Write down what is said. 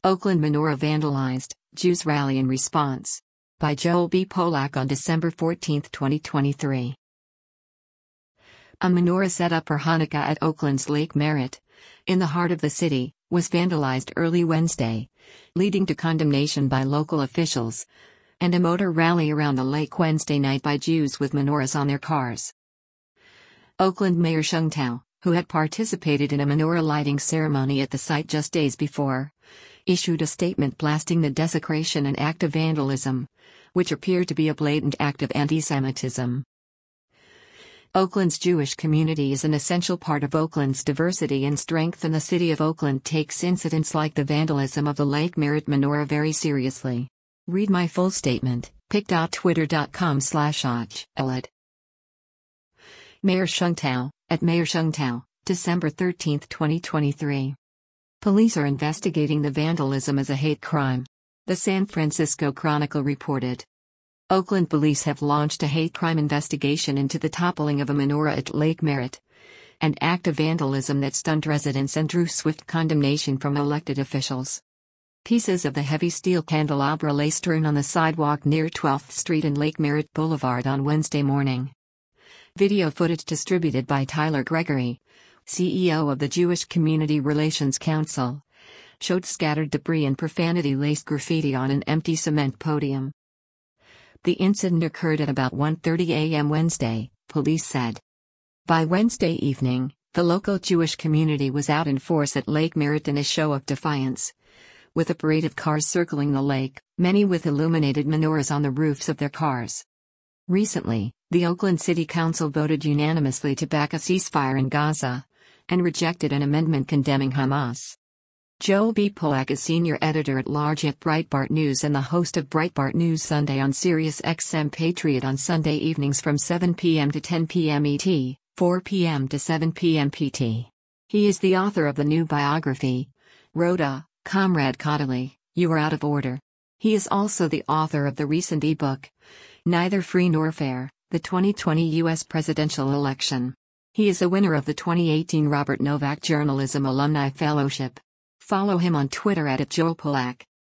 Oakland menorah vandalized, Jews rally in response. By Joel B. Polak on December 14, 2023. A menorah set up for Hanukkah at Oakland's Lake Merritt, in the heart of the city, was vandalized early Wednesday, leading to condemnation by local officials, and a motor rally around the lake Wednesday night by Jews with menorahs on their cars. Oakland Mayor Sheng Tao, who had participated in a menorah lighting ceremony at the site just days before, issued a statement blasting the desecration and act of vandalism, which appeared to be a blatant act of anti-Semitism. Oakland's Jewish community is an essential part of Oakland's diversity and strength, and the city of Oakland takes incidents like the vandalism of the Lake Merritt menorah very seriously. Read my full statement, pic.twitter.com/@. Mayor Sheng Tao, at Mayor Sheng Tao, December 13, 2023. Police are investigating the vandalism as a hate crime. The San Francisco Chronicle reported. Oakland police have launched a hate crime investigation into the toppling of a menorah at Lake Merritt, an act of vandalism that stunned residents and drew swift condemnation from elected officials. Pieces of the heavy steel candelabra lay strewn on the sidewalk near 12th Street and Lake Merritt Boulevard on Wednesday morning. Video footage distributed by Tyler Gregory, CEO of the Jewish Community Relations Council, showed scattered debris and profanity-laced graffiti on an empty cement podium. The incident occurred at about 1:30 a.m. Wednesday, police said. By Wednesday evening, the local Jewish community was out in force at Lake Merritt in a show of defiance, with a parade of cars circling the lake, many with illuminated menorahs on the roofs of their cars. Recently, the Oakland City Council voted unanimously to back a ceasefire in Gaza, and rejected an amendment condemning Hamas. Joel B. Polak is senior editor-at-large at Breitbart News and the host of Breitbart News Sunday on Sirius XM Patriot on Sunday evenings from 7 p.m. to 10 p.m. ET, 4 p.m. to 7 p.m. PT. He is the author of the new biography, Rhoda, Comrade Caudaly, You Are Out of Order. He is also the author of the recent ebook, Neither Free Nor Fair, the 2020 U.S. Presidential Election. He is a winner of the 2018 Robert Novak Journalism Alumni Fellowship. Follow him on Twitter @JoelPolak.